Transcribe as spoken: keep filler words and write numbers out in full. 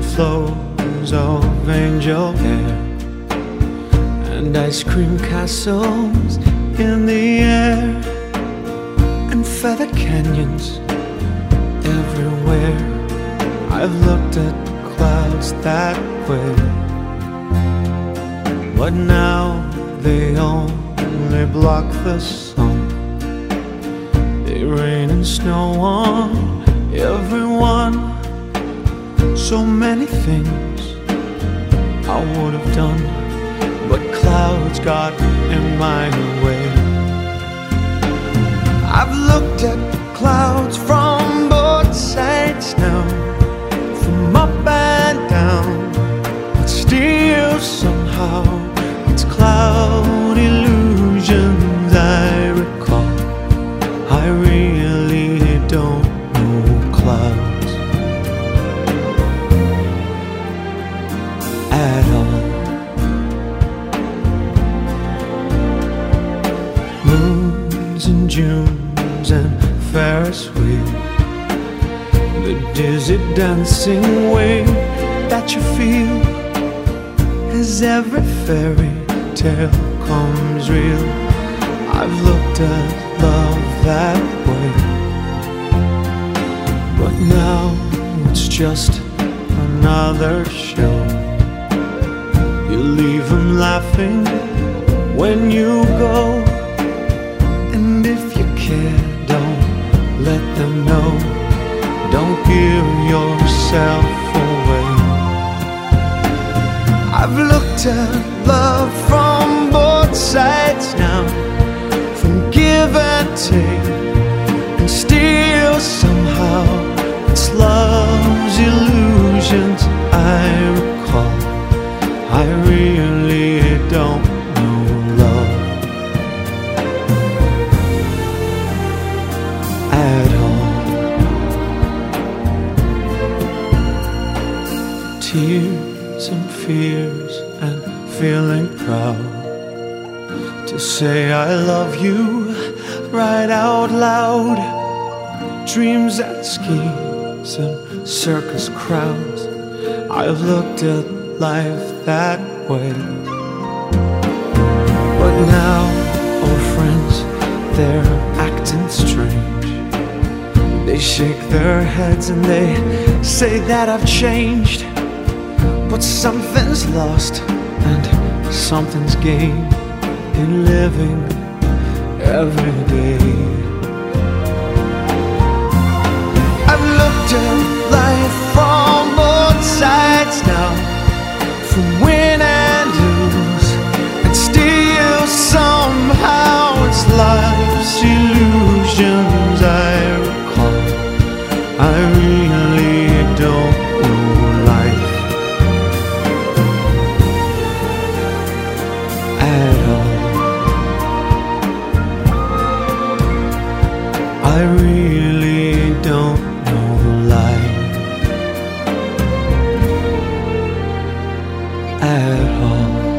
flows of angel hair and ice cream castles in the air and feathered canyons everywhere. I've looked at clouds that way, but now they only block the sun. They rain and snow on everyone. So many things I would have done, but clouds got in my way. I've looked at clouds from both sides now, from up and down, but still somehow it's cloud illusions I recall. I really don't know clouds at all. Moons and Junes and Ferris wheel, the dizzy dancing way that you feel as every fairy tale comes real. I've looked at love that way, but now it's just another show. You leave them laughing when you go, and if you care, don't let them know. Don't give yourself away. I've looked at love from both sides now, from give and take, and still somehow it's love's illusions I recall. I really don't know love at all. Tears and fears and feeling proud to say I love you right out loud. Dreams and schemes and circus crowds, I've looked at life that way. But now, old friends, they're acting strange. They shake their heads and they say that I've changed, but something's lost and something's gained in living every day. I've looked at life from both sides now, from win and lose, and still somehow it's life's illusions I recall. I really don't know life at all. I really don't know life at all.